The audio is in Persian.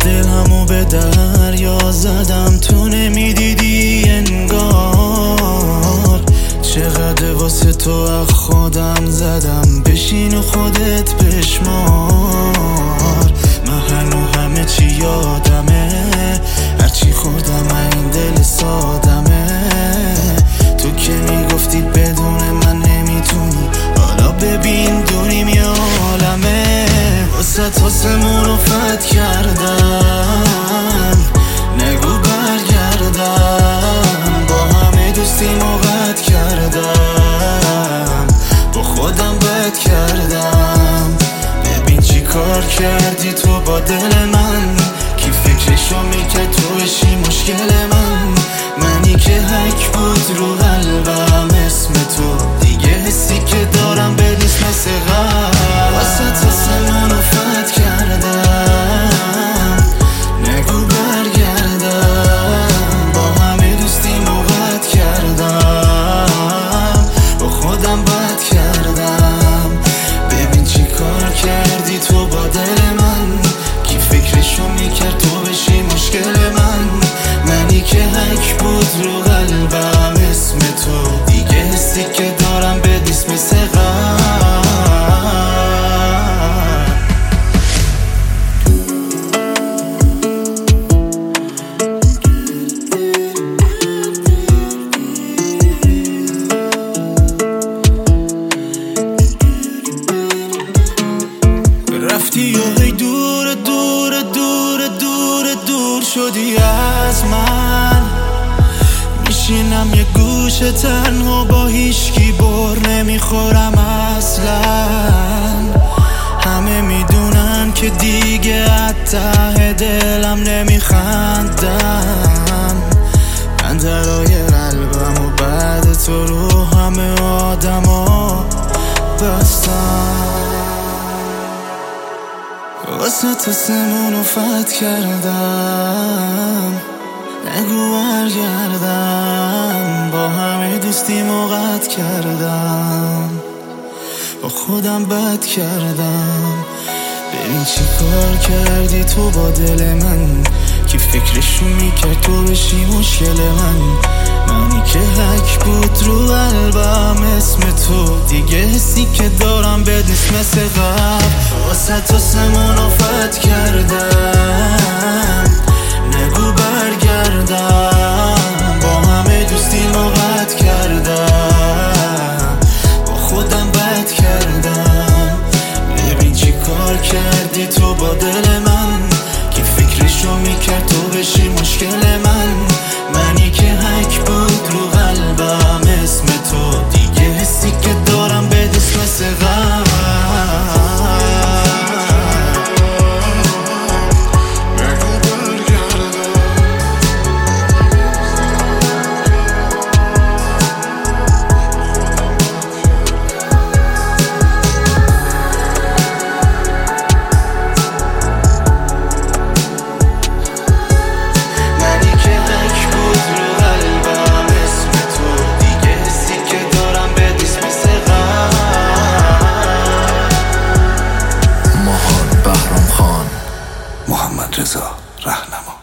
دلمو به دریا زدم، تو نمیدیدی انگار. چقدر واسه تو از خودم زدم، بشین و خودت بشمار. من هنو همه چی یادمه، هرچی خوردم این دل سادمه. تو که میگفتی بدون من نمیتونی، حالا ببین دونیم یه عالمه. واسه تاسمون رو فت کردم، نگو برگردم. با همه دوستیمو قطع کردم، با خودم بد کردم. ببین چی کار کردی تو با دل من، کی فکرشو میکرد تو بشی مشکل من. منی که حک بود رو قلبم اسم تو، دیگه حسی که دارم به نیست مثل قبل. واسه تاسمونو فت کردم، نگو برگردم. با همه دوستیمو قطع کردم، با خودم بد کردم. ببین چی کار کردی تو با دل من، کی فکرشو میکرد تو بشی مشکل من. منی که حک بود رو قلبم اسم تو، دیگه حسی که دارم به نیست مثل قبل. رفتی و هی دور دور دور دور دور شدی از من. میشینم یه گوشه تنها با هیچکی، بر نمیخورم اصلا. همه میدونن که دیگه از ته دلم نمیخندم. من درای قلبم و بعد تو رو همه آدما بستم. واسه تاسمونو فت کردم، نگو برگردم. با همه دوستیمو قطع کردم، با خودم بد کردم. ببین چی کار کردی تو با دل من، کی فکرشو میکرد تو بشی مشکل من. منی که حک بود رو قلبم اسم تو، دیگه حسی که دارم بد نیست مثل قبل. واسه تاسمونو فت کردم، نگو برگردم. با همه دوستیمو قطع کردم، با خودم بد کردم. ببین چی کار کردی تو با دل من، کی فکرشو میکرد تو بشی مشکل من. منی که حک بود رو قلبم اسم تو، دیگه حسی که دارم به نیست مثل قبل. محمد رضا رهنما.